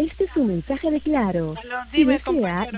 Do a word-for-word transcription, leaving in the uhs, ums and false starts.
Este es un mensaje de Claro. Aló, Si dime, desea compañero.